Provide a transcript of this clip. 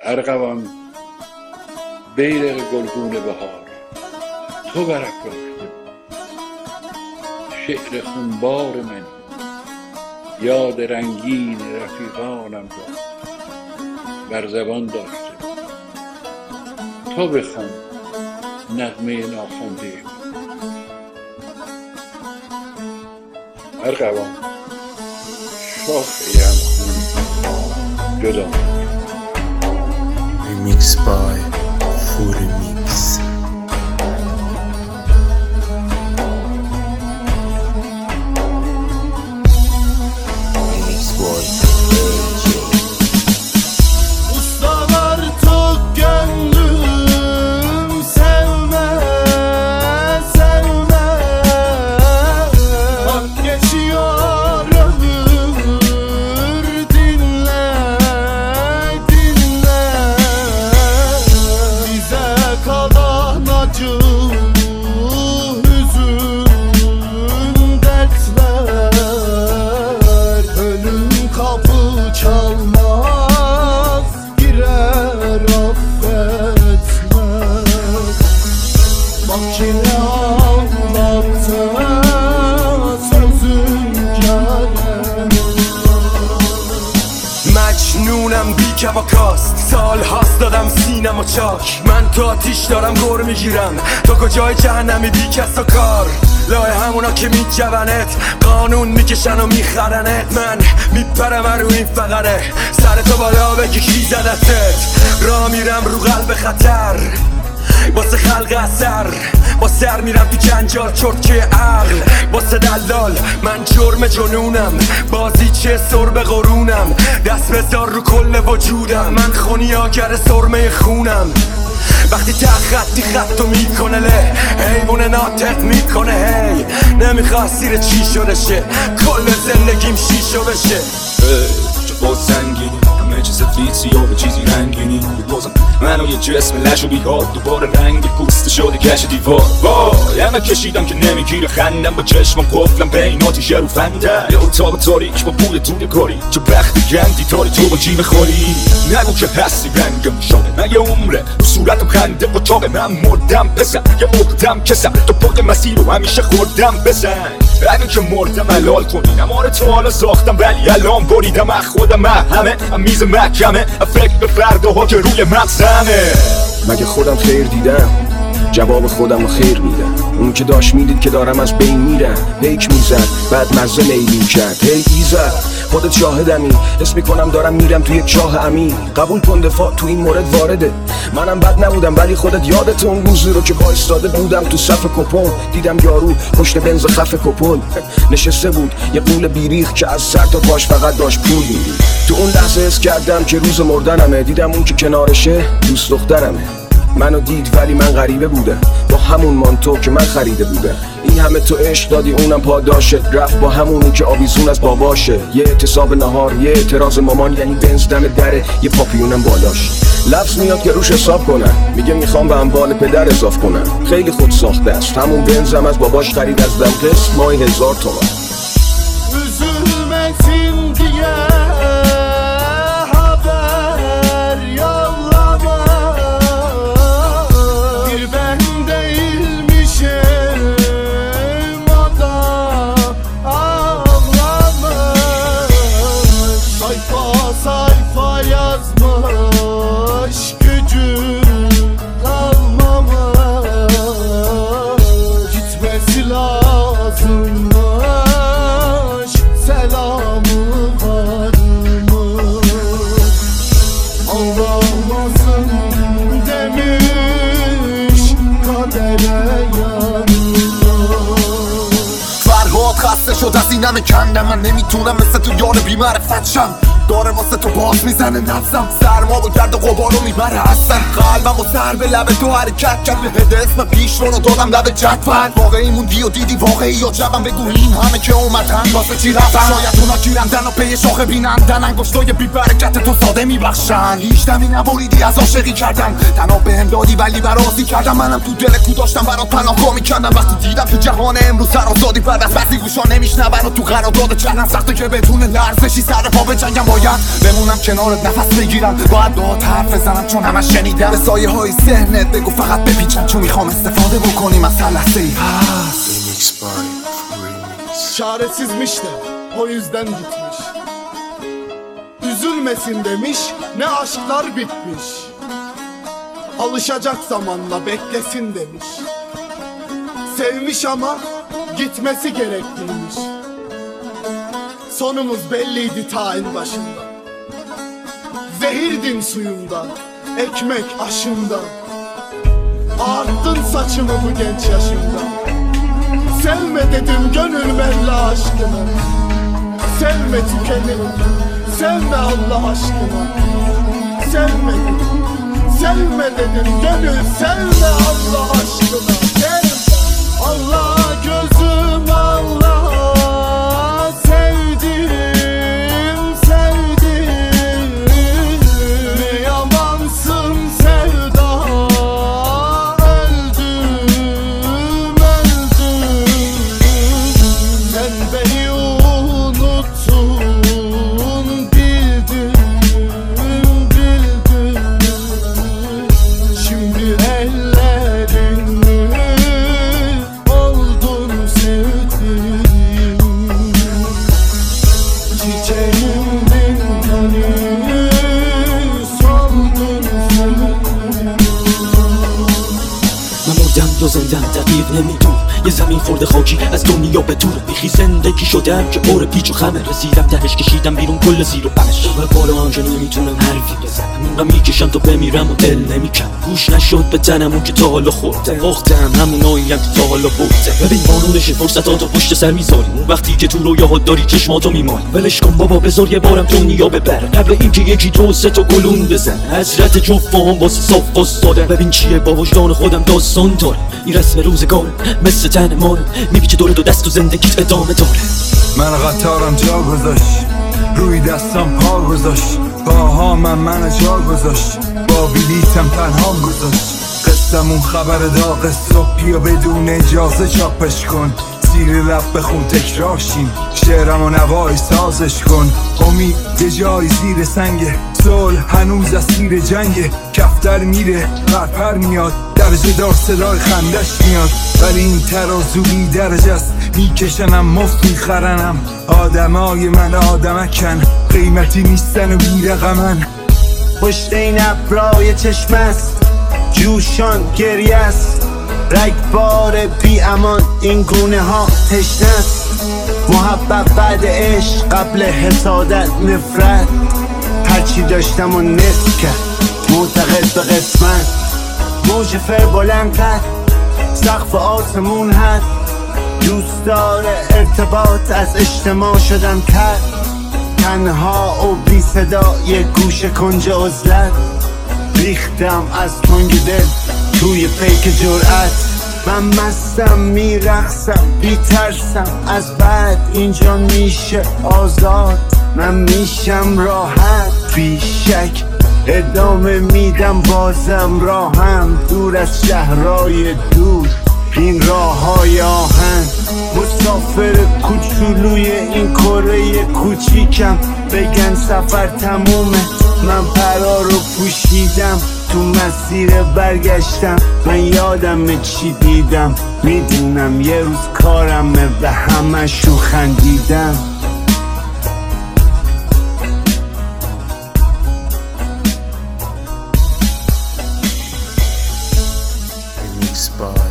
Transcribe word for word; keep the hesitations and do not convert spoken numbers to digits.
ارغوان بیرق گلگون بهار تو برافراخته، شعر خونبار من یاد رنگین رفیقانم را بر زبان داشته. تو بخوان نغمه ناخوانده ارغوان شاخه ام خون جدا. Remix by Fury Mix. Remix boy Ustalar çok gönlüm sevme sevme, bak geçiyor ömür dinle dinle, bize kalan acı hüzün dertler, ölüm kapı çalmaz girer affetmez. Bak yine anlattı sözün yarem. مجنونم بی کواکاست، سال هاست دادم سینم و چاک. من تو آتیش دارم گر میگیرم، تو کجای جهنمی بی کس و کار. لای همونا که میجونت قانون میکشن و میخرنت. من میپرم رو این فقره، سر تو بالا بگی کی زدتت. راه میرم رو قلب خطر واسه خلق اثر، با سر میرم تو جنجال چرتکه عقل واسه دلال. من جرم جنونم، بازی چه سر به قرونم. دست بذار رو کل وجودم، من خونیاگر سرمه خونم. وقتی ته خطی خطو میکنه له، حیوان ناطق میکنه هی. نمیخواد سیر چی شده شه، کل زندگیم شیشو بشه. چه باز سنگینی همه چیز فیسی و به چیزی رنگینی. بازم منو یه جسم لش و بیهاد، دوباره رنگ پوست شده کش دیوار. وای همه کشیدم که نمیگیره خندم، با چشمم قفلم بین آتیشه رو فنده. یه اتاق تاریک با پول دونه کاری، چه بخت گندی تاری تو با جیم خوری. نگو که هستی رنگم شده مگه عمره، رو صورتم خنده و چاقه. من مردم پسر یه مردم کسم، تو پاق مسیر رو همیشه خوردم بزن. اگه که مردم حلال کنی، نماره تو حالا ساختم ولی الان بریدم. از خودم همه هم میز محکمه، فکر به فرداها که روی مغزمه. مگه خودم خیر دیدم؟ جواب خودم رو خیر میدم. اون که داشت میدید که دارم از بین میرم، پیک میزد بعد مزه لیلی کرد. هی ایزد خودت شاهدمی، حس میکنم دارم میرم توی یک چاه عمیق. قبول کن دفاع تو این مورد وارده، منم بد نبودم ولی خودت یادت اون روزی رو که وایستاده بودم تو صف کپون. دیدم یارو پشت بنز خف کپل نشسته بود، یه قول بیریخ که از سر تا پاش فقط داشت پول میدید. تو اون لحظه حس کردم که روز مردنمه. دیدم اون که کنارشه دوست دخترمه. منو دید ولی من غریبه بودم، با همون مانتو که من خریده بودم. این همه تو عشق دادی اونم پاداشت، رفت با همونی که آویزون از باباشه. یه اعتصاب نهار، یه اعتراض مامان، یعنی بنز دم دره، یه پاپیونم بالاش. لفظ میاد که روش حساب کنم، میگه میخوام به اموال پدر اضاف کنم. خیلی خود ساخته است، همون بنزم از باباش خرید از دم قسط ماهی هزار تومن. Üzülmesin diye haber yollama, bir ben değilmişim o da ağlamış. Sayfa sayfa yazmış, gücü kalmamış. Gitmesi lazımmış, selamı varmış. Ağlamasın demiş, kadere yanmış. فرهاد خسته شد از این همه کنده، من نمیتونم مثل تو یار بی‌معرفت شم. داره واسه تو باز میزنه نفسم، سرما و گرد و غبارو میبره هستم. قلبم و سر به لب تو حرکت کرد، به هده اسم پیش رو دادم لب جدول. واقعی موندی و دیدی واقعی یا جبم، بگو این همه که اومدن واسه چی رفتن. شاید اونا گیرندن و پی شاخه بینندن، انگشتای بی برکت تو ساده میبخشن. هیچ دمی نبریدی از عاشقی کردم، تنها بهم دادی ولی برازی کردم. منم تو دل کو داشتم برات پناهگاه میکردم. وقتی دیدم تو جهان امروز سرآزادی بعد از بعضی گوشا نمیشنون و تو قرارداد چرنم سخته که بدون لرزشی سر پا بجنگم. باید بمونم کنارت نفس بگیرم، باید باهات حرف بزنم کنم چون همش شنیدم به سایه های ذهنت بگو فقط بپیچم چون میخوام استفاده بکنیم از هر لحظه ای هست. Remix by Fury Mix. Çaresizmiş de o yüzden gitmiş. Üzülmesin demiş, ne aşklar bitmiş. Alışacak zamanla beklesin demiş. Sevmiş ama gitmesi gerekliymiş. Sonumuz belliydi ta en başında. Zehirdin suyumdan, ekmek aşımdan. Ağarttın saçımı bu genç yaşımda. Sevme dedim gönül Mevla aşkına. Sevme tükenim, sevme Allah aşkına. Sevme dedim, sevme dedim gönül, sevme Allah aşkına. Sevme. Allah gözüm Allah, sevdim, sevdim. Yamansın sevda, öldüm, öldüm. Sen beni unuttun, bildim, bildim. Şimdi ellerin oldun sevdim. Çiçeğimdin hani soldun sevdim. من مردم یا زندم دقیق نمیدونم یه زمین خورده خاکی از دنیا به دورم بیخی زندگی شدم که پر پیچ و خمه رسیدم تهش کشیدم بیرون کل زیر و بمش و بالا که نمیتونم حرفی بزنم اونقا میکشم تا بمیرم و دل نمیکنم گوش نشد به تنم اون که تا حالا خوردم باختم همونایی هم که تا حالا بردم ببین قانونش فرصتاتو پشت سر میذاریم اون وقتی که تو رویاهات داری چشماتو میمالی ولش کن بابا بذار یه بارم دنیا ببره قبل اینکه یکی دو سه تا گلون بزن حضرت جفام واسه صاف واسطادم ببین چیه با وجدان خودم داستان دارم این رسم روزگارم مثل تن مارم میپیچه دور دو دست و زندگیت ادامه داره من قطارم جا گذاشت روی دستم پا گذاشت باها من من جا گذاشت با بلیتم تنها گذاشت قصمون خبر داغ صبحی و بدون اجازه چاپش کن زیر لب بخون تکرارشیم شعرم و نوای سازش کن امید یه جای زیر سنگه صلح هنوز اسیر جنگه کفتر میره پرپر میاد درجه دار صدای خندش میاد ولی این ترازو بی درجه است میکشنم مفت میخرنم آدمای من آدمکن قیمتی نیستن و بی رقمن پشت این ابرای چشم است جوشان گریه است رگبار بی امان این گونه ها تشنه است محبت بعد عشق قبل حسادت نفرت هرچی داشتم و نصف کرد معتقد به قسمت موج فر بلند کرد سقف آسمون هست دوست داره ارتباط از اجتماع شدم کرد تنها و بی صدا یه گوشه کنج عزلت ریختم از تنگ دل توی پیک جرأت من مستم میرقصم بی ترسم از بعد اینجا میشه آزاد من میشم راحت بی شک ادامه میدم بازم راهم دور از شهرهای دور این راه های آهن مسافر کوچولوی این کره کوچیکم بگن سفر تمومه من پرا رو پوشیدم تو مسیر برگشتم من یادم چی دیدم میدونم یه روز کارمه به همشون خندیدم Remix by